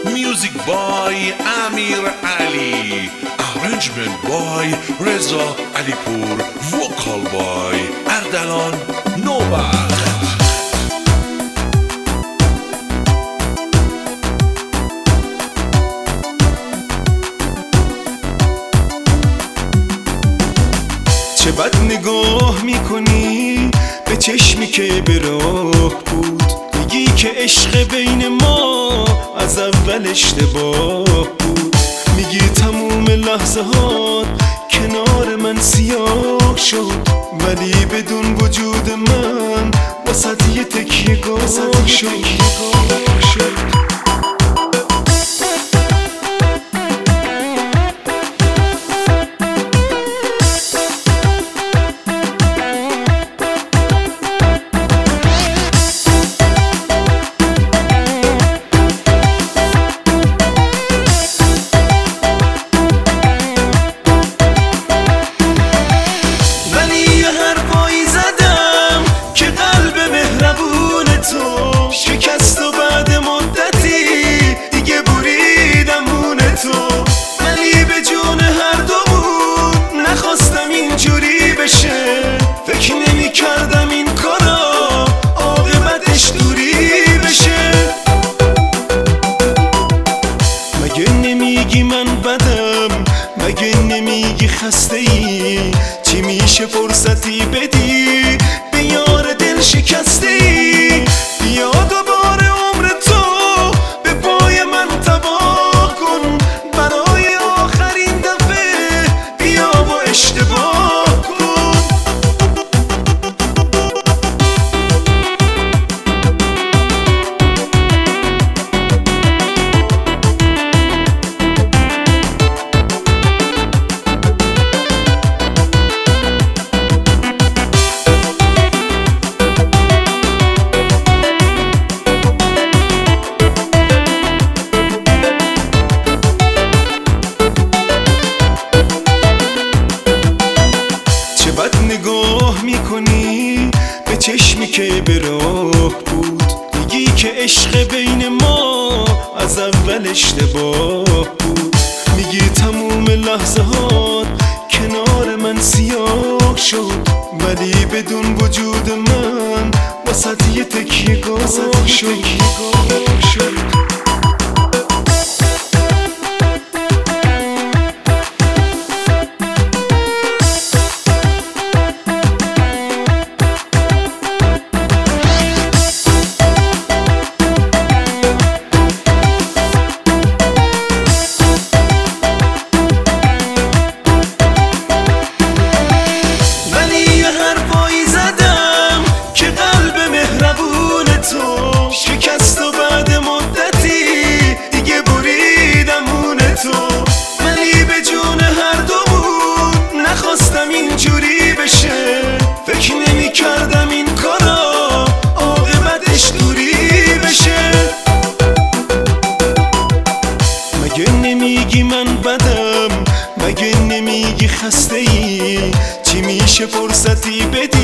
Music by Amir Ali, arrangement by Reza Alipur, vocal by Ardalan Nobat. چه بد نگاه میکنی به چشمی که به راه بود، میگی که عشق بین ما از اول اشتباه بود، میگی تموم لحظات کنار من سیاه شد، ولی بدون وجود من وسط یه تکیه گاه شد. شکست و بعد مدتی دیگه بریدم مون تو، ولی به جون هر دو بود نخواستم اینجوری بشه، فکر نمی کردم این کارا عاقبتش دوری بشه. مگه نمیگی من بدم، مگه نمیگی خسته ای، چی میشه فرصتی بدی به یار دل شکسته ای، بیا دوباره عمر تو به پای من تباه کن، برای آخرین دفعه بیا و اشتباه کن. نگاه میکنی به چشمی که به راه بود، میگی که عشق بین ما از اول اشتباه بود، میگی تموم لحظات کنار من سیاه شد، ولی بدون وجود من وسط یه تکیه گاه شد. شکست و بعد مدتی دیگه بریدم مون تو، ولی به جون هر دو بود نخواستم اینجوری بشه، فکر نمی کردم این کارا عاقبتش دوری بشه. مگه نمیگی من بدم، مگه نمیگی خسته ای، چی میشه فرصتی بدی